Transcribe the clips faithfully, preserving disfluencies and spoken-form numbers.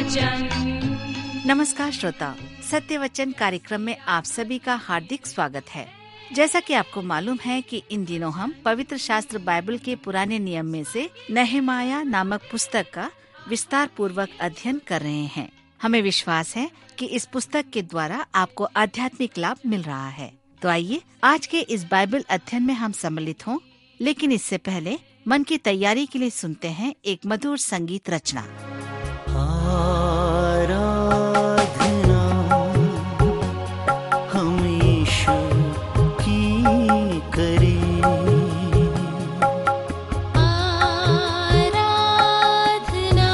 वचन। नमस्कार श्रोताओ, सत्य वचन कार्यक्रम में आप सभी का हार्दिक स्वागत है। जैसा कि आपको मालूम है कि इन दिनों हम पवित्र शास्त्र बाइबल के पुराने नियम में से नहमाया नामक पुस्तक का विस्तार पूर्वक अध्ययन कर रहे हैं। हमें विश्वास है कि इस पुस्तक के द्वारा आपको आध्यात्मिक लाभ मिल रहा है। तो आइए आज के इस बाइबल अध्ययन में हम सम्मिलित हों, लेकिन इससे पहले मन की तैयारी के लिए सुनते हैं एक मधुर संगीत रचना। आराधना हम यीशु की करें, आराधना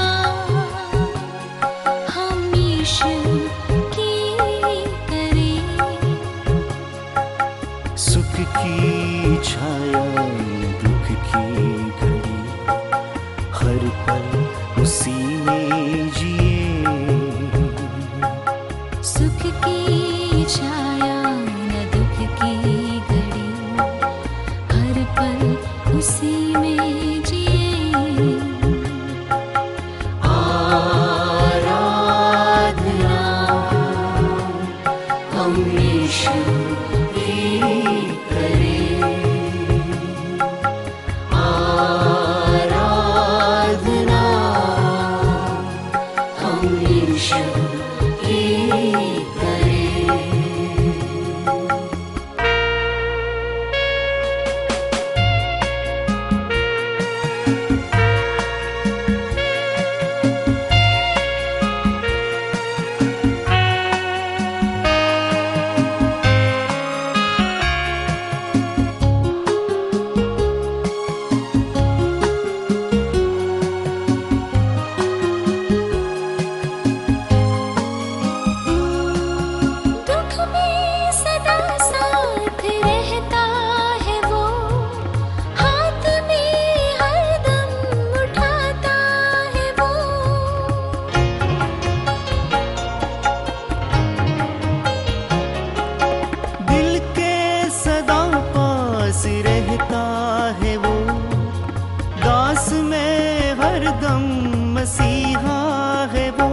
हम यीशु की करें। सुख की छाया दुख की घड़ी, हर पल उसी में जिए। सुख की छाया न दुख की घड़ी, हर पल उसी में जिए। आराधना हम यीशु की करें, आराधना हम यीशु की करें। दुख में सदा साथ रहता है वो, हाथ में हरदम उठाता है वो। दिल के सदा पास रहता है वो, दास में हरदम मसीहा है वो।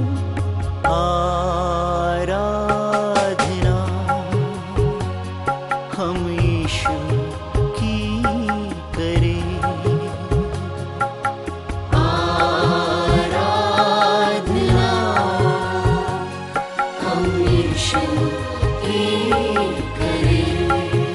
आराधना हम यीशु की करें, आराधना हम यीशु की करें।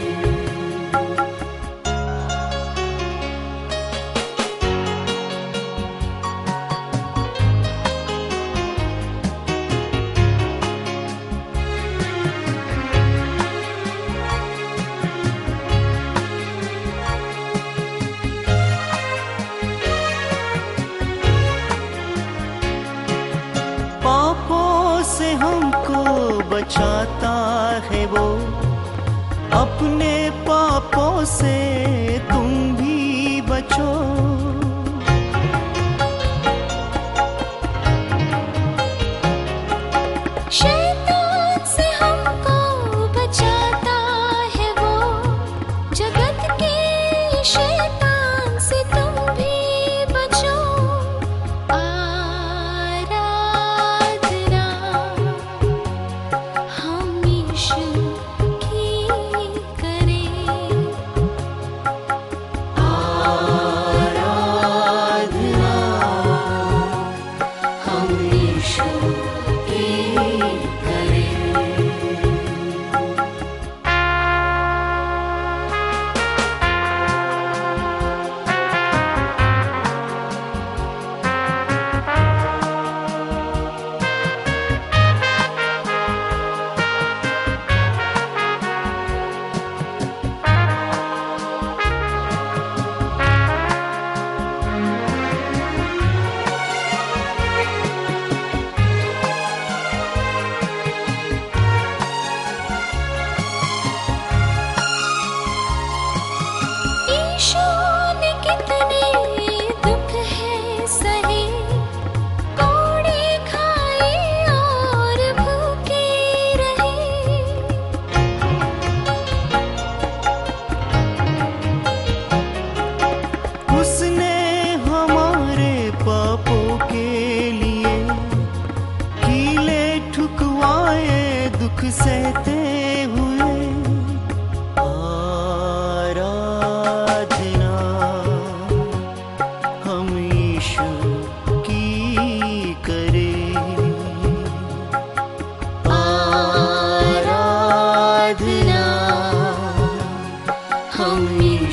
पापों से हमको बचाता है वो, अपने पापों से तुम भी बचो। शैतान से हमको बचाता है वो, जगत के शैतान से तुम भी बचो। आराधना हम यीशु की करें,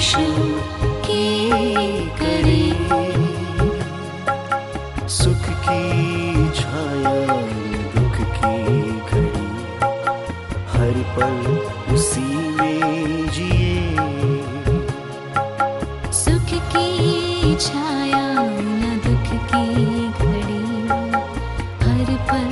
यीशु के करीब, सुख की छाया दुख की घड़ी, हर पल उसी में जिए। सुख की छाया न दुख की घड़ी, हर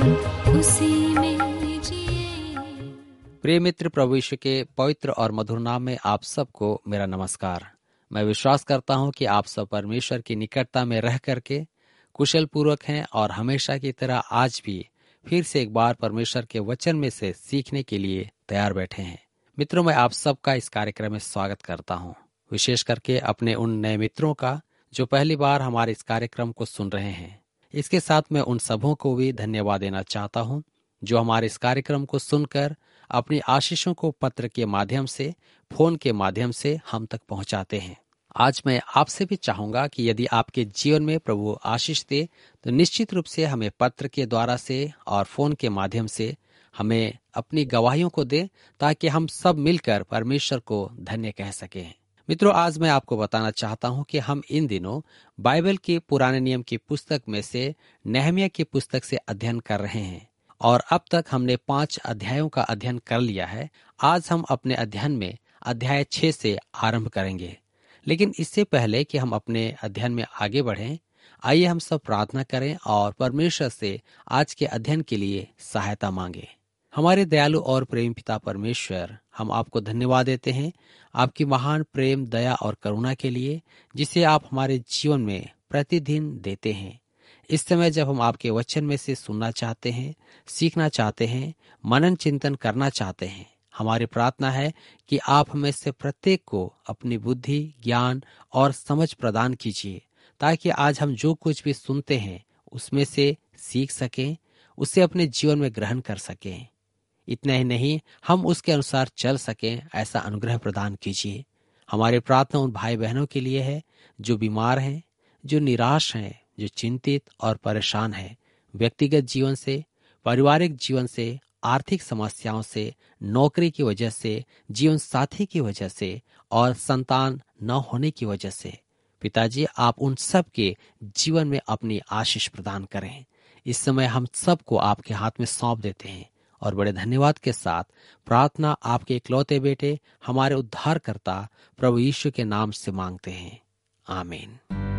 पल उसी में जिए। प्रिय मित्र, प्रभु यीशु के पवित्र और मधुर नाम में आप सबको मेरा नमस्कार। मैं विश्वास करता हूं कि आप सब परमेश्वर की निकटता में रह करके कुशल पूर्वक हैं और हमेशा की तरह आज भी फिर से एक बार परमेश्वर के वचन में से सीखने के लिए तैयार बैठे हैं। मित्रों, मैं आप सबका इस कार्यक्रम में स्वागत करता हूं, विशेष करके अपने उन नए मित्रों का जो पहली बार हमारे इस कार्यक्रम को सुन रहे हैं। इसके साथ मैं उन सबों को भी धन्यवाद देना चाहता हूं जो हमारे इस कार्यक्रम को सुनकर अपनी आशीषों को पत्र के माध्यम से, फोन के माध्यम से हम तक पहुंचाते हैं। आज मैं आपसे भी चाहूंगा कि यदि आपके जीवन में प्रभु आशीष दे तो निश्चित रूप से हमें पत्र के द्वारा से और फोन के माध्यम से हमें अपनी गवाहियों को दे, ताकि हम सब मिलकर परमेश्वर को धन्य कह सकें। मित्रों, आज मैं आपको बताना चाहता हूं कि हम इन दिनों बाइबल के पुराने नियम की पुस्तक में से नहम्याह की पुस्तक से अध्ययन कर रहे हैं और अब तक हमने पांच अध्यायों का अध्ययन कर लिया है। आज हम अपने अध्ययन में अध्याय छह से आरंभ करेंगे। लेकिन इससे पहले कि हम अपने अध्ययन में आगे बढ़ें, आइए हम सब प्रार्थना करें और परमेश्वर से आज के अध्ययन के लिए सहायता मांगे। हमारे दयालु और प्रेम पिता परमेश्वर, हम आपको धन्यवाद देते हैं आपकी महान प्रेम, दया और करुणा के लिए, जिसे आप हमारे जीवन में प्रतिदिन देते हैं। इस समय जब हम आपके वचन में से सुनना चाहते हैं, सीखना चाहते हैं, मनन चिंतन करना चाहते हैं, हमारी प्रार्थना है कि आप हमें से प्रत्येक को अपनी बुद्धि, ज्ञान और समझ प्रदान कीजिए, ताकि आज हम जो कुछ भी सुनते हैं उसमें से सीख सकें, उसे अपने जीवन में ग्रहण कर सकें। इतना ही नहीं, हम उसके अनुसार चल सकें, ऐसा अनुग्रह प्रदान कीजिए। हमारी प्रार्थना उन भाई बहनों के लिए है जो बीमार हैं, जो निराश हैं, जो चिंतित और परेशान हैं, व्यक्तिगत जीवन से, पारिवारिक जीवन से, आर्थिक समस्याओं से, नौकरी की वजह से, जीवन साथी की वजह से और संतान न होने की वजह से। पिताजी, आप उन सब के जीवन में अपनी आशीष प्रदान करें। इस समय हम सबको आपके हाथ में सौंप देते हैं और बड़े धन्यवाद के साथ प्रार्थना आपके इकलौते बेटे, हमारे उद्धारकर्ता प्रभु यीशु के नाम से मांगते हैं, आमीन।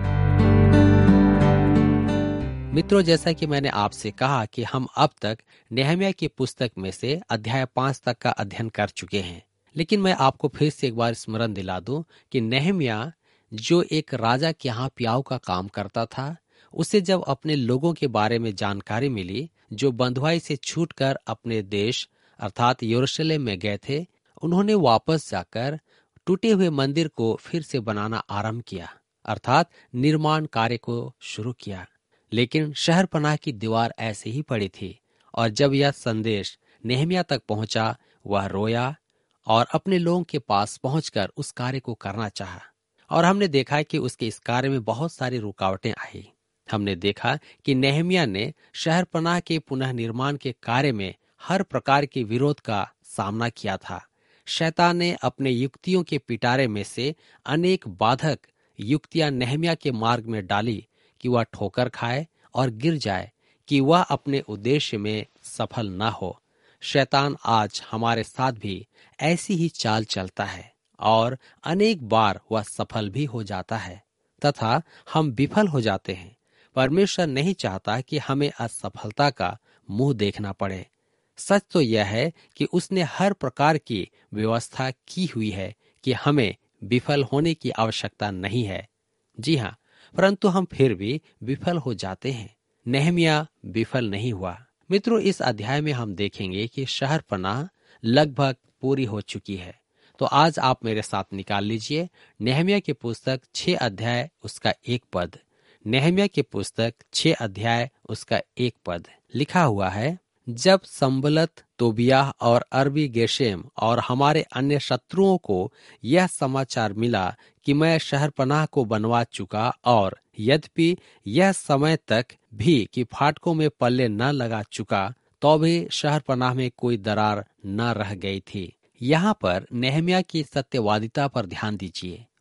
मित्रों, जैसा कि मैंने आपसे कहा कि हम अब तक नहम्याह की पुस्तक में से अध्याय पांच तक का अध्ययन कर चुके हैं। लेकिन मैं आपको फिर से एक बार स्मरण दिला दूं कि नहम्याह जो एक राजा के यहाँ प्याऊ का काम करता था, उसे जब अपने लोगों के बारे में जानकारी मिली जो बंधुआई से छूटकर अपने देश अर्थात यरूशलेम में गए थे, उन्होंने वापस जाकर टूटे हुए मंदिर को फिर से बनाना आरंभ किया, अर्थात निर्माण कार्य को शुरू किया। लेकिन शहर पनाह की दीवार ऐसे ही पड़ी थी और जब यह संदेश नहम्याह तक पहुंचा, वह रोया और अपने लोगों के पास पहुंचकर उस कार्य को करना चाहा। और हमने देखा कि उसके इस कार्य में बहुत सारी रुकावटें आई। हमने देखा कि नहम्याह ने शहर पनाह के पुनः निर्माण के कार्य में हर प्रकार के विरोध का सामना किया था। शैतान ने अपने युक्तियों के पिटारे में से अनेक बाधक युक्तियां नहम्याह के मार्ग में डाली कि वह ठोकर खाए और गिर जाए, कि वह अपने उद्देश्य में सफल न हो। शैतान आज हमारे साथ भी ऐसी ही चाल चलता है और अनेक बार वह सफल भी हो जाता है तथा हम विफल हो जाते हैं। परमेश्वर नहीं चाहता कि हमें असफलता का मुंह देखना पड़े। सच तो यह है कि उसने हर प्रकार की व्यवस्था की हुई है कि हमें विफल होने की आवश्यकता नहीं है। जी हाँ, परंतु हम फिर भी विफल हो जाते हैं। नहम्याह विफल नहीं हुआ। मित्रों, इस अध्याय में हम देखेंगे कि शहर पनाह लगभग पूरी हो चुकी है। तो आज आप मेरे साथ निकाल लीजिए नहम्याह की पुस्तक छह अध्याय उसका एक पद। नहम्याह की पुस्तक छह अध्याय उसका एक पद लिखा हुआ है, जब संबलत, तोबियाह और अरबी गेशेम और हमारे अन्य शत्रुओं को यह समाचार मिला कि मैं शहर पनाह को बनवा चुका और यद्यपि यह समय तक भी कि फाटकों में पल्ले न लगा चुका, तो भी शहर पनाह में कोई दरार न रह गई थी। यहाँ पर नहम्याह की सत्यवादिता पर ध्यान दीजिए।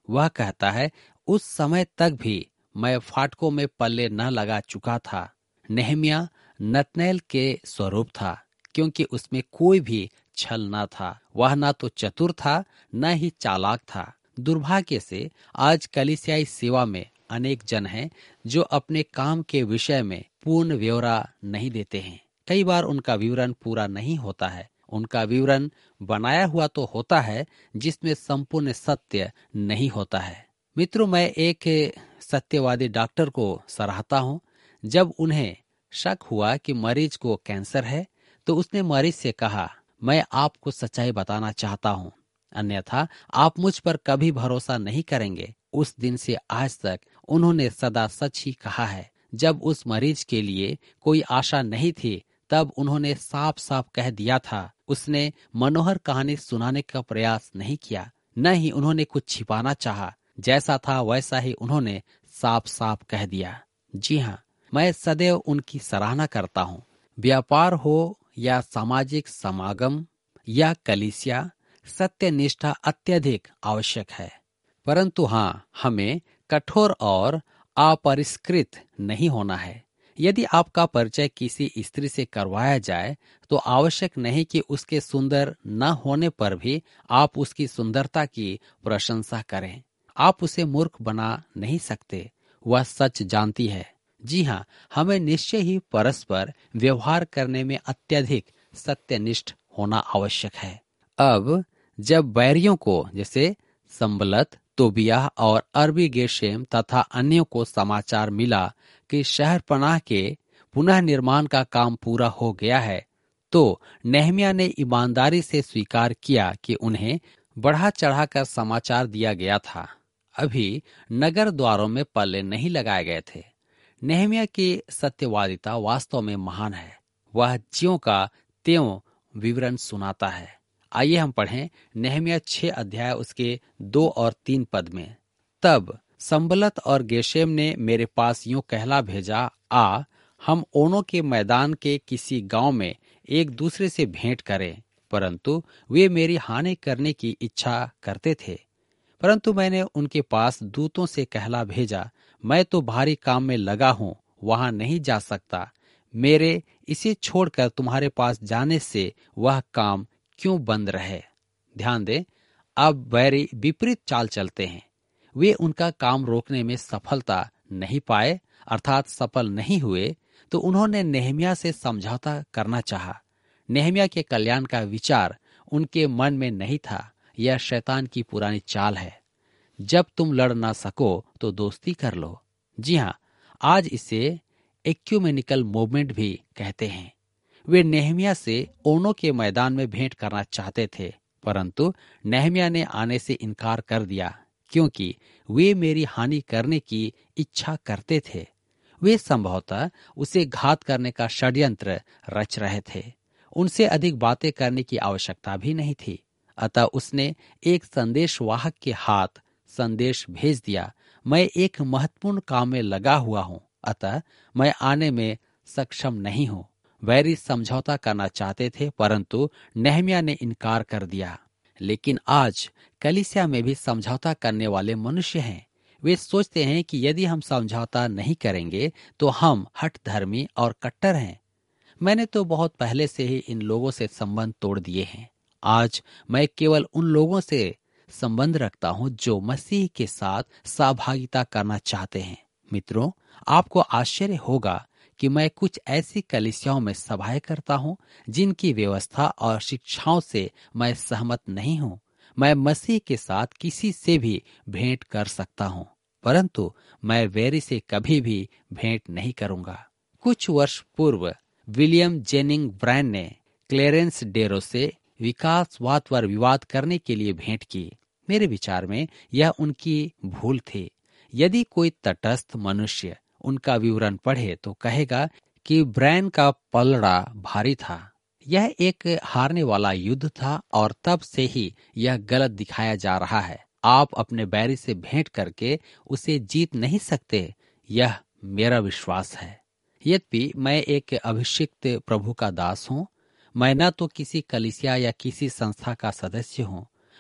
वह कहता है, उस समय तक भी मैं फाटकों में पल्ले न लगा चुका था। नेहमिया नतनएल के स्वरूप था, क्योंकि उसमें कोई भी छल न था। वह न तो चतुर था, न ही चालाक था। दुर्भाग्य से आज कलीसियाई सेवा में अनेक जन हैं जो अपने काम के विषय में पूर्ण ब्यौरा नहीं देते हैं। कई बार उनका विवरण पूरा नहीं होता है। उनका विवरण बनाया हुआ तो होता है, जिसमें संपूर्ण सत्य नहीं होता है। मित्रों, मैं एक सत्यवादी डॉक्टर को सराहता हूँ। जब उन्हें शक हुआ कि मरीज को कैंसर है, तो उसने मरीज से कहा, मैं आपको सच्चाई बताना चाहता हूँ, अन्यथा आप मुझ पर कभी भरोसा नहीं करेंगे। उस दिन से आज तक उन्होंने सदा सच ही कहा है। जब उस मरीज के लिए कोई आशा नहीं थी, तब उन्होंने साफ साफ कह दिया था। उसने मनोहर कहानी सुनाने का प्रयास नहीं किया, न ही उन्होंने कुछ छिपाना चाहा। जैसा था वैसा ही उन्होंने साफ साफ कह दिया। जी हाँ, मैं सदैव उनकी सराहना करता हूँ। व्यापार हो या सामाजिक समागम या कलीसिया, सत्यनिष्ठा अत्यधिक आवश्यक है। परंतु हाँ, हमें कठोर और अपरिष्कृत नहीं होना है। यदि आपका परिचय किसी स्त्री से करवाया जाए, तो आवश्यक नहीं कि उसके सुंदर न होने पर भी आप उसकी सुंदरता की प्रशंसा करें। आप उसे मूर्ख बना नहीं सकते, वह सच जानती है। जी हाँ, हमें निश्चय ही परस्पर व्यवहार करने में अत्यधिक सत्यनिष्ठ होना आवश्यक है। अब जब बैरियों को, जैसे संबलत, तोबियाह और अरबी गेशेम तथा अन्यों को समाचार मिला कि शहर पनाह के पुनः निर्माण का काम पूरा हो गया है, तो नेहमिया ने ईमानदारी से स्वीकार किया कि उन्हें बढ़ा चढ़ाकर समाचार दिया गया था। अभी नगर द्वारों में पल्ले नहीं लगाए गए थे। नेहमिया की सत्यवादिता वास्तव में महान है। वह ज्यों का त्यों विवरण सुनाता है। आइए हम पढ़ें नेहमिया छह अध्याय उसके दो और तीन पद में। तब संबलत और गेशेम ने मेरे पास यूं कहला भेजा, आ हम ओनों के मैदान के किसी गांव में एक दूसरे से भेंट करें। परंतु वे मेरी हानि करने की इच्छा करते थे। परंतु मैंने उनके पास दूतों से कहला भेजा, मैं तो भारी काम में लगा हूँ, वहां नहीं जा सकता। मेरे इसे छोड़कर तुम्हारे पास जाने से वह काम क्यों बंद रहे। ध्यान दें, अब बैरी विपरीत चाल चलते हैं। वे उनका काम रोकने में सफलता नहीं पाए, अर्थात सफल नहीं हुए, तो उन्होंने नेहमिया से समझौता करना चाहा। नेहमिया के कल्याण का विचार उनके मन में नहीं था। यह शैतान की पुरानी चाल है। जब तुम लड़ ना सको तो दोस्ती कर लो। जी हाँ, आज इसे एक्यूमेनिकल मूवमेंट भी कहते हैं। वे नेहमिया से ओनों के मैदान में भेंट करना चाहते थे, परंतु नेहमिया ने आने से इनकार कर दिया, क्योंकि वे मेरी हानि करने की इच्छा करते थे। वे संभवतः उसे घात करने का षड्यंत्र रच रहे थे। उनसे अधिक बातें करने की आवश्यकता भी नहीं थी। अतः उसने एक संदेशवाहक के हाथ संदेश भेज दिया, मैं एक महत्वपूर्ण काम में लगा हुआ हूँ, अतः मैं आने में सक्षम नहीं हूँ। वैरी समझौता करना चाहते थे, परंतु नेहमिया ने इनकार कर दिया। लेकिन आज कलीसिया में भी समझौता करने वाले मनुष्य हैं। वे सोचते हैं कि यदि हम समझौता नहीं करेंगे तो हम हठधर्मी और कट्टर हैं। मैंने तो बहुत पहले से ही इन लोगों से संबंध तोड़ दिए हैं। आज मैं केवल उन लोगों से संबंध रखता हूं जो मसीह के साथ सहभागिता करना चाहते हैं। मित्रों, आपको आश्चर्य होगा कि मैं कुछ ऐसी कलीसियाओं में सभाएं करता हूं जिनकी व्यवस्था और शिक्षाओं से मैं सहमत नहीं हूं। मैं मसीह के साथ किसी से भी भेंट कर सकता हूं, परंतु मैं वेरी से कभी भी भेंट नहीं करूंगा। कुछ वर्ष पूर्व विलियम जेनिंग ब्रायन ने क्लेरेंस डेरो से विकासवाद पर विवाद करने के लिए भेंट की। मेरे विचार में यह उनकी भूल थी। यदि कोई तटस्थ मनुष्य उनका विवरण पढ़े तो कहेगा कि ब्रायन का पलड़ा भारी था। यह एक हारने वाला युद्ध था और तब से ही यह गलत दिखाया जा रहा है। आप अपने बैरी से भेंट करके उसे जीत नहीं सकते, यह मेरा विश्वास है। यद्यपि मैं एक अभिषिक्त प्रभु का दास हूँ, मैं न तो किसी कलीसिया या किसी संस्था का सदस्य हूँ।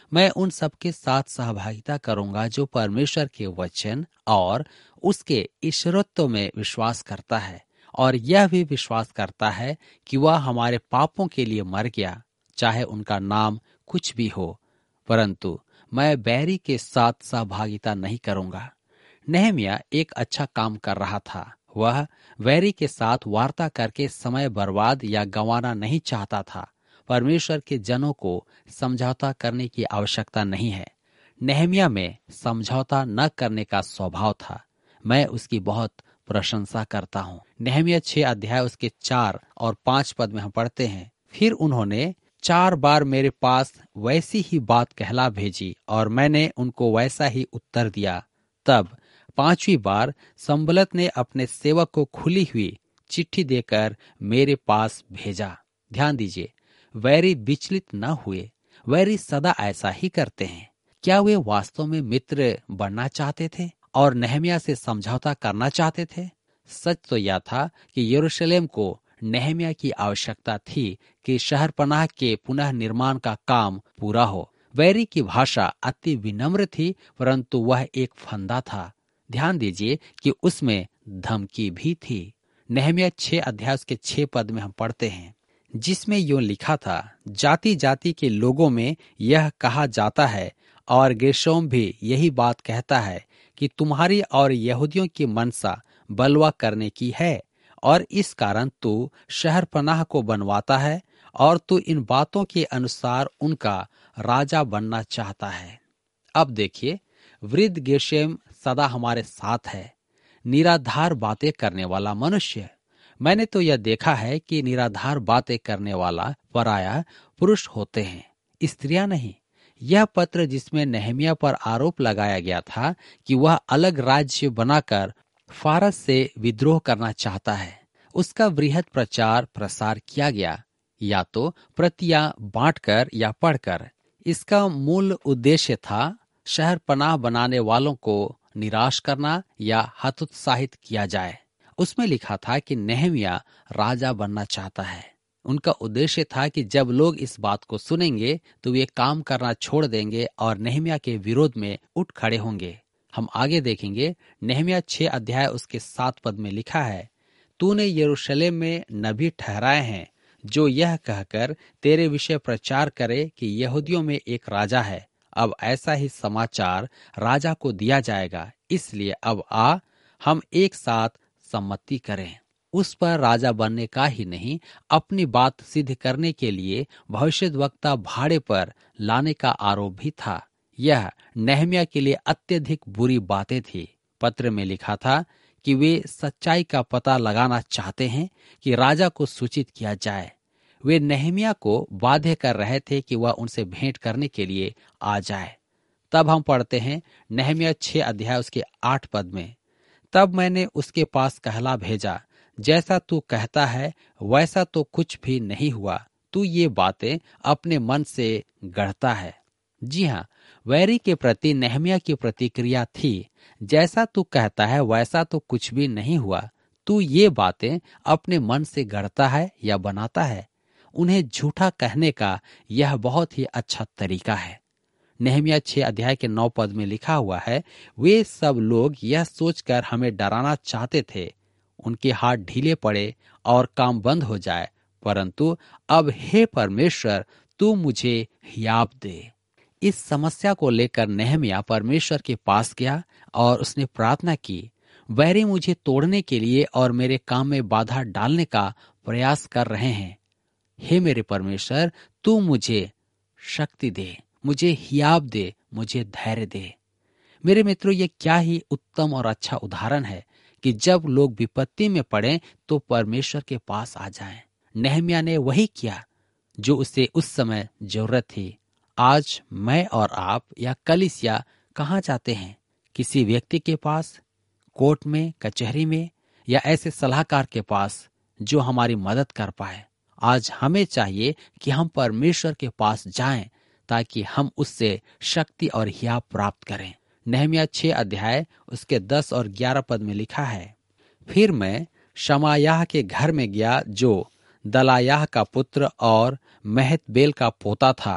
मैं उन सबके साथ सहभागिता करूंगा जो परमेश्वर के वचन और उसके ईश्वरत्व में विश्वास करता है और यह भी विश्वास करता है कि वह हमारे पापों के लिए मर गया, चाहे उनका नाम कुछ भी हो। परंतु मैं बैरी के साथ सहभागिता नहीं करूंगा। नेहमिया एक अच्छा काम कर रहा था। वह वैरी के साथ वार्ता करके समय बर्बाद या गंवाना नहीं चाहता था। परमेश्वर के जनों को समझौता करने की आवश्यकता नहीं है। नेहमिया में समझौता न करने का स्वभाव था। मैं उसकी बहुत प्रशंसा करता हूँ। नेहमिया छह अध्याय उसके चार और पांच पद में हम पढ़ते हैं, फिर उन्होंने चार बार मेरे पास वैसी ही बात कहला भेजी और मैंने उनको वैसा ही उत्तर दिया। तब पांचवी बार संबलत ने अपने सेवक को खुली हुई चिट्ठी देकर मेरे पास भेजा। ध्यान दीजिए, वैरी विचलित न हुए। वैरी सदा ऐसा ही करते हैं। क्या वे वास्तव में मित्र बनना चाहते थे और नेहमिया से समझौता करना चाहते थे? सच तो यह था कि यरूशलेम को नेहमिया की आवश्यकता थी कि शहर पनाह के पुनः निर्माण का काम पूरा हो। वैरी की भाषा अति विनम्र थी, परंतु वह एक फंदा था। ध्यान दीजिए कि उसमें धमकी भी थी। नेहमिया छह अध्याय के छह पद में हम पढ़ते हैं, जिसमें यूं लिखा था, जाति जाति के लोगों में यह कहा जाता है और गेर्शोम भी यही बात कहता है कि तुम्हारी और यहूदियों की मनसा बलवा करने की है और इस कारण तू शहर पनाह को बनवाता है और तू इन बातों के अनुसार उनका राजा बनना चाहता है। अब देखिए, वृद्ध गेशेम सदा हमारे साथ है। निराधार बातें करने वाला मनुष्य। मैंने तो यह देखा है कि निराधार बातें करने वाला पराया पुरुष होते हैं, स्त्रियां नहीं। यह पत्र जिसमें नेहमिया पर आरोप लगाया गया था कि वह अलग राज्य बनाकर फारस से विद्रोह करना चाहता है, उसका वृहद प्रचार प्रसार किया गया, या तो प्रतियां बांटकर या पढ़कर। इसका मूल उद्देश्य था शहर पनाह बनाने वालों को निराश करना या हतोत्साहित किया जाए। उसमें लिखा था कि नेहमिया राजा बनना चाहता है। उनका उद्देश्य था कि जब लोग इस बात को सुनेंगे तो वे काम करना छोड़ देंगे और नेहमिया के विरोध में उठ खड़े होंगे। हम आगे देखेंगे, नेहमिया छह अध्याय उसके सात पद में लिखा है, तूने यरूशलेम में नबी ठहराए हैं जो यह कहकर तेरे विषय प्रचार करे कि यहूदियों में एक राजा है। अब ऐसा ही समाचार राजा को दिया जाएगा, इसलिए अब आ हम एक साथ सम्मति करें। उस पर राजा बनने का ही नहीं, अपनी बात सिद्ध करने के लिए भविष्यद्वक्ता भाड़े पर लाने का आरोप भी था। यह नेहमिया के लिए अत्यधिक बुरी बातें थी। पत्र में लिखा था कि वे सच्चाई का पता लगाना चाहते हैं कि राजा को सूचित किया जाए। वे नेहमिया को बाध्य कर रहे थे कि वह उनसे भेंट करने के लिए आ जाए। तब हम पढ़ते हैं नेहमिया छह अध्याय उसके आठ पद में, तब मैंने उसके पास कहला भेजा, जैसा तू कहता है वैसा तो कुछ भी नहीं हुआ, तू ये बातें अपने मन से गढ़ता है। जी हाँ, वैरी के प्रति नेहमिया की प्रतिक्रिया थी, जैसा तू कहता है वैसा तो कुछ भी नहीं हुआ, तू ये बातें अपने मन से गढ़ता है या बनाता है। उन्हें झूठा कहने का यह बहुत ही अच्छा तरीका है। नेहमिया छह अध्याय के नौ पद में लिखा हुआ है, वे सब लोग यह सोचकर हमें डराना चाहते थे उनके हाथ ढीले पड़े और काम बंद हो जाए, परंतु अब हे परमेश्वर तू मुझे हियाब दे। इस समस्या को लेकर नेहमिया परमेश्वर के पास गया और उसने प्रार्थना की, वैरी मुझे तोड़ने के लिए और मेरे काम में बाधा डालने का प्रयास कर रहे हैं। हे मेरे परमेश्वर, तू मुझे शक्ति दे, मुझे हियाब दे, मुझे धैर्य दे। मेरे मित्रों, ये क्या ही उत्तम और अच्छा उदाहरण है कि जब लोग विपत्ति में पड़े तो परमेश्वर के पास आ जाएं। नेहमिया ने वही किया जो उसे उस समय जरूरत थी। आज मैं और आप या कलीसिया कहाँ जाते हैं? किसी व्यक्ति के पास, कोर्ट में, कचहरी में, या ऐसे सलाहकार के पास जो हमारी मदद कर पाए। आज हमें चाहिए कि हम परमेश्वर के पास जाएं ताकि हम उससे शक्ति और हियाब प्राप्त करें। नेहमिया छह अध्याय उसके दस और ग्यारह पद में लिखा है, फिर मैं शमायाह के घर में गया जो दलायाह का पुत्र और महतबेल का पोता था।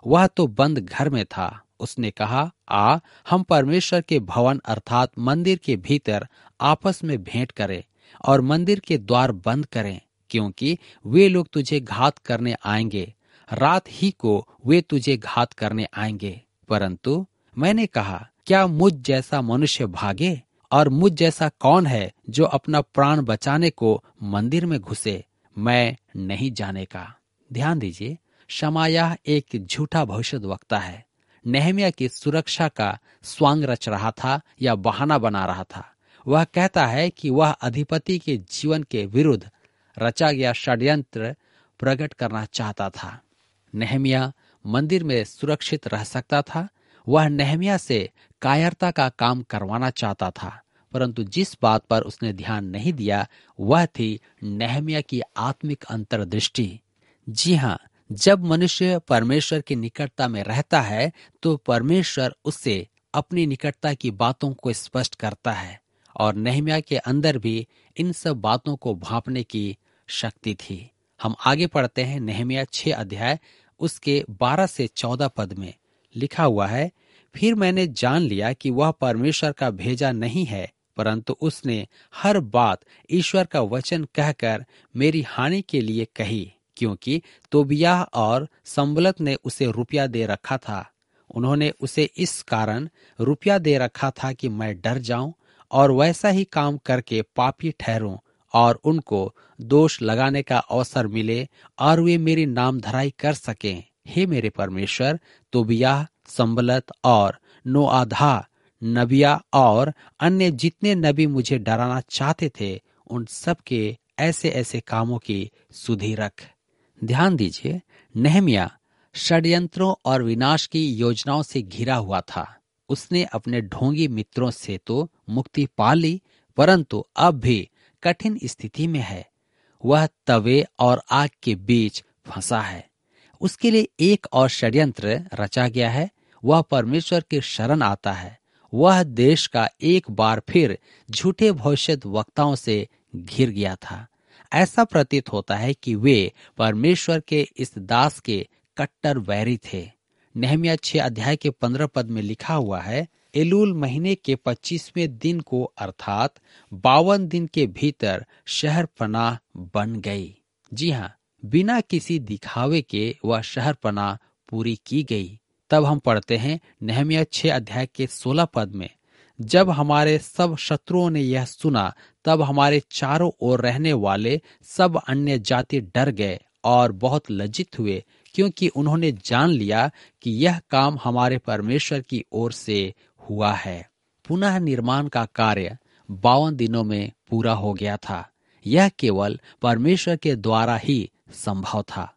वह तो बंद घर में था। उसने कहा, आ हम परमेश्वर के भवन अर्थात मंदिर के भीतर आपस में भेंट करें और मंदिर के द्वार बंद करें, क्योंकि वे लोग तुझे घात करने आएंगे। रात ही को वे तुझे घात करने आएंगे। परंतु मैंने कहा, क्या मुझ जैसा मनुष्य भागे? और मुझ जैसा कौन है जो अपना प्राण बचाने को मंदिर में घुसे? मैं नहीं जाने का। ध्यान दीजिए, शमायाह एक झूठा भविष्यद्वक्ता है। नेहमिया की सुरक्षा का स्वांग रच रहा था या बहाना बना रहा था। वह कहता है कि वह अधिपति के जीवन के विरुद्ध रचा गया षड्यंत्र प्रकट करना चाहता था। नेहमिया मंदिर में सुरक्षित रह सकता था। वह नेहमिया से कायरता का काम करवाना चाहता था, परंतु जिस बात पर उसने ध्यान नहीं दिया वह थी नेहमिया की आत्मिक अंतर्दृष्टि। जी हाँ, जब मनुष्य परमेश्वर की निकटता में रहता है तो परमेश्वर उससे अपनी निकटता की बातों को स्पष्ट करता है, और नेहमिया के अंदर भी इन सब बातों को भांपने की शक्ति थी। हम आगे पढ़ते हैं। नेहमिया छह अध्याय उसके बारह से चौदह पद में लिखा हुआ है, फिर मैंने जान लिया कि वह परमेश्वर का भेजा नहीं है, परंतु उसने हर बात ईश्वर का वचन कहकर मेरी हानि के लिए कही, क्योंकि तोबियाह और संबलत ने उसे रुपया दे रखा था। उन्होंने उसे इस कारण रुपया दे रखा था कि मैं डर जाऊं और वैसा ही काम करके पापी ठहरूं और उनको दोष लगाने का अवसर मिले और वे मेरी नाम धराई कर सकें। हे मेरे परमेश्वर, तोबियाह, संबलत और नोआधा नबिया और अन्य जितने नबी मुझे डराना चाहते थे, उन सब के ऐसे ऐसे कामों की सुधि रख। ध्यान दीजिए, नेहमिया षड्यंत्रों और विनाश की योजनाओं से घिरा हुआ था। उसने अपने ढोंगी मित्रों से तो मुक्ति पा ली, परंतु अब भी कठिन स्थिति में है। वह तवे और आग के बीच फंसा है। उसके लिए एक और षड्यंत्र रचा गया है। वह परमेश्वर की शरण आता है। वह देश का एक बार फिर झूठे भविष्यद्वक्ताओं से घिर गया था। ऐसा प्रतीत होता है कि वे परमेश्वर के इस दास के कट्टर वैरी थे। नेहमिया छह अध्याय के पंद्रह पद में लिखा हुआ है, एलूल महीने के पच्चीसवें दिन को अर्थात बावन दिन के भीतर शहर पनाह बन गई। जी हाँ, बिना किसी दिखावे के वह शहर पनाह पूरी की गई। तब हम पढ़ते हैं नेहमिया छह अध्याय के सोलह पद में, जब हमारे सब शत्रुओं ने यह सुना तब हमारे चारों ओर रहने वाले सब अन्य जाति डर गए और बहुत लज्जित हुए, क्योंकि उन्होंने जान लिया कि यह काम हमारे परमेश्वर की ओर से हुआ है। पुनः निर्माण का कार्य बावन दिनों में पूरा हो गया था। यह केवल परमेश्वर के द्वारा ही संभव था।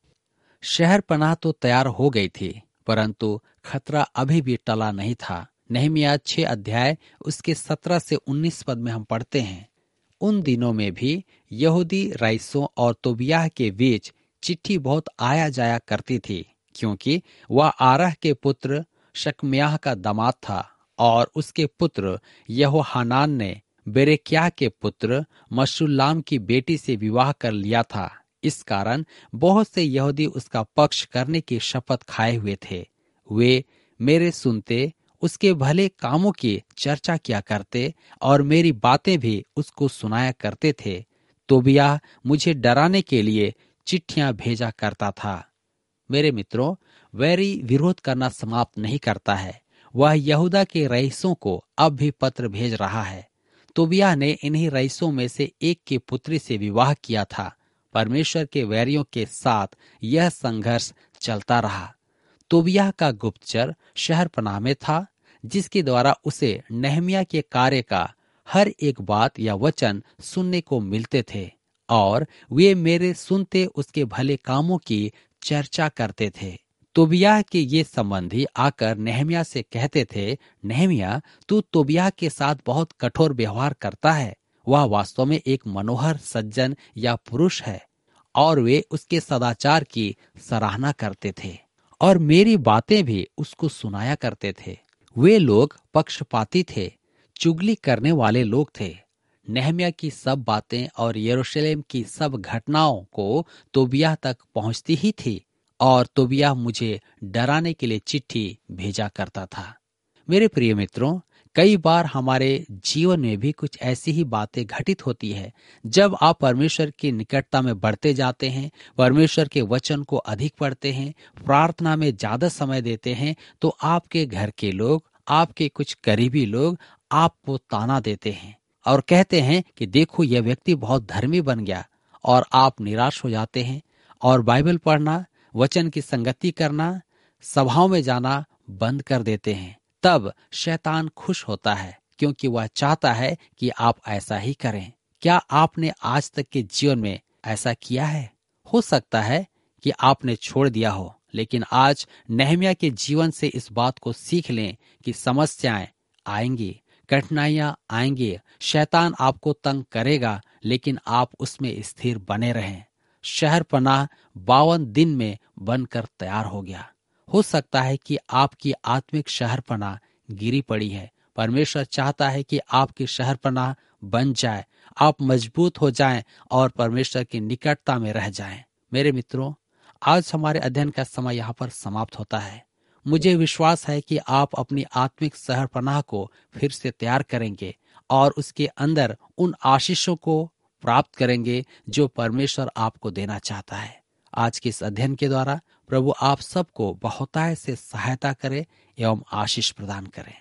शहर पनाह तो तैयार हो गई थी, परंतु खतरा अभी भी टला नहीं था। नेहमिया छह अध्याय उसके सत्रह से उन्नीस पद में हम पढ़ते हैं, उन दिनों में भी यहूदी रईसों और तोबियाह के बीच चिट्ठी बहुत आया जाया करती थी, क्योंकि वह आरह के पुत्र शकम्याह का दामाद था और उसके पुत्र यहोहानान ने बेरेक्याह के पुत्र मशुल्लाम की बेटी से विवाह कर लिया था। इस कारण बहुत से यहूदी उसका पक्ष करने की शपथ खाए हुए थे। वे मेरे सुनते उसके भले कामों की चर्चा किया करते और मेरी बातें भी उसको सुनाया करते थे। तोबियाह मुझे डराने के लिए चिट्ठियां भेजा करता था। मेरे मित्रों, वैरी विरोध करना समाप्त नहीं करता है। वह यहूदा के रईसों को अब भी पत्र भेज रहा है। तोबियाह ने इन्हीं रईसों में से एक की पुत्री से विवाह किया था। परमेश्वर के वैरियों के साथ यह संघर्ष चलता रहा। तोबियाह का गुप्तचर शहर पनाह में था, जिसके द्वारा उसे नेहमिया के कार्य का हर एक बात या वचन सुनने को मिलते थे और वे मेरे सुनते उसके भले कामों की चर्चा करते थे। तोबियाह के ये संबंधी आकर नेहमिया से कहते थे, नेहमिया, तू तोबियाह के साथ बहुत कठोर व्यवहार करता है। वह वास्तव में एक मनोहर सज्जन या पुरुष है। और वे उसके सदाचार की सराहना करते थे और मेरी बातें भी उसको सुनाया करते थे। वे लोग पक्षपाती थे, चुगली करने वाले लोग थे। नेहमिया की सब बातें और यरूशलेम की सब घटनाओं को तोबियाह तक पहुंचती ही थी और तोबिया मुझे डराने के लिए चिट्ठी भेजा करता था। मेरे प्रिय मित्रों, कई बार हमारे जीवन में भी कुछ ऐसी ही बातें घटित होती है। जब आप परमेश्वर की निकटता में बढ़ते जाते हैं, परमेश्वर के वचन को अधिक पढ़ते हैं, प्रार्थना में ज्यादा समय देते हैं, तो आपके घर के लोग, आपके कुछ करीबी लोग आपको ताना देते हैं और कहते हैं कि देखो यह व्यक्ति बहुत धर्मी बन गया, और आप निराश हो जाते हैं और बाइबल पढ़ना, वचन की संगति करना, सभाओं में जाना बंद कर देते हैं। तब शैतान खुश होता है क्योंकि वह चाहता है कि आप ऐसा ही करें। क्या आपने आज तक के जीवन में ऐसा किया है? हो सकता है कि आपने छोड़ दिया हो, लेकिन आज नहम्याह के जीवन से इस बात को सीख लें कि समस्याएं आएंगी, कठिनाइयां आएंगी, शैतान आपको तंग करेगा, लेकिन आप उसमें स्थिर बने रहें। शहर पनाह बावन दिन में बनकर तैयार हो गया। हो सकता है कि आपकी आत्मिक शहरपनाह गिरी पड़ी है। परमेश्वर चाहता है कि आपकी शहरपनाह बन जाए, आप मजबूत हो जाएं और परमेश्वर की निकटता में रह जाएं। मेरे मित्रों, आज हमारे अध्ययन का समय यहाँ पर समाप्त होता है। मुझे विश्वास है कि आप अपनी आत्मिक शहरपनाह को फिर से तैयार करेंगे और उसके अंदर उन आशीषों को प्राप्त करेंगे जो परमेश्वर आपको देना चाहता है। आज के इस अध्ययन के द्वारा प्रभु आप सबको बहुतायत से सहायता करे एवं आशीष प्रदान करें।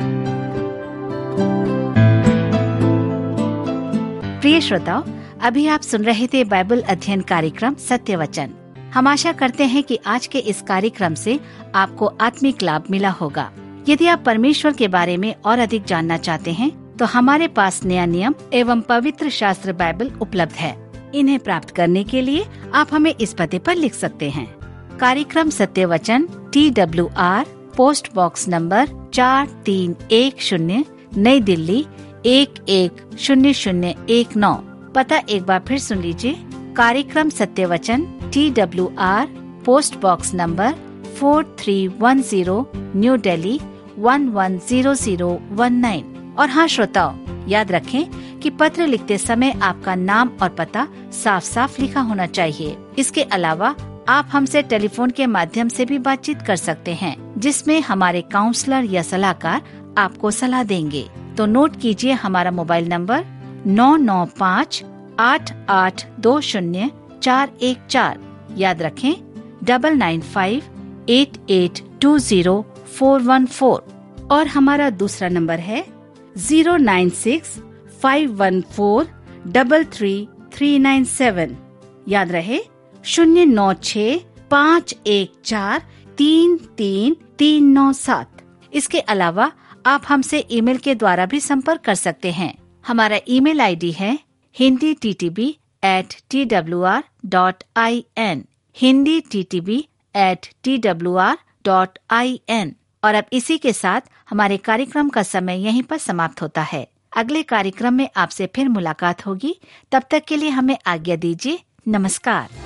प्रिय श्रोताओ, अभी आप सुन रहे थे बाइबल अध्ययन कार्यक्रम सत्य वचन। हम आशा करते हैं कि आज के इस कार्यक्रम से आपको आत्मिक लाभ मिला होगा। यदि आप परमेश्वर के बारे में और अधिक जानना चाहते हैं तो हमारे पास नया नियम एवं पवित्र शास्त्र बाइबल उपलब्ध है। इन्हें प्राप्त करने के लिए आप हमें इस पते पर लिख सकते हैं। कार्यक्रम Satya Vachan, T W R, post box number चार तीन एक शून्य, नई दिल्ली एक एक शून्य शून्य एक नौ। पता एक बार फिर सुन लीजिए। कार्यक्रम Satya Vachan, T W R, post box number four three one zero, New Delhi one one zero zero one nine. और हाँ श्रोताओ, याद रखें कि पत्र लिखते समय आपका नाम और पता साफ साफ लिखा होना चाहिए। इसके अलावा आप हमसे टेलीफोन के माध्यम से भी बातचीत कर सकते हैं, जिसमें हमारे काउंसलर या सलाहकार आपको सलाह देंगे। तो नोट कीजिए हमारा मोबाइल नंबर नौ नौ पाँच आठ आठ दो शून्य चार एक चार। याद रखें double nine five eight eight two zero four one four. और हमारा दूसरा नंबर है zero nine six five one four double three three nine seven. याद रहे शून्य नौ छः पाँच एक चार तीन तीन तीन नौ सात। इसके अलावा आप हमसे ईमेल के द्वारा भी संपर्क कर सकते हैं। हमारा ईमेल आईडी है Hindi T T B at T W R dot I N, Hindi T T B at T W R dot I N. और अब इसी के साथ हमारे कार्यक्रम का समय यहीं पर समाप्त होता है। अगले कार्यक्रम में आपसे फिर मुलाकात होगी। तब तक के लिए हमें आज्ञा दीजिए। नमस्कार।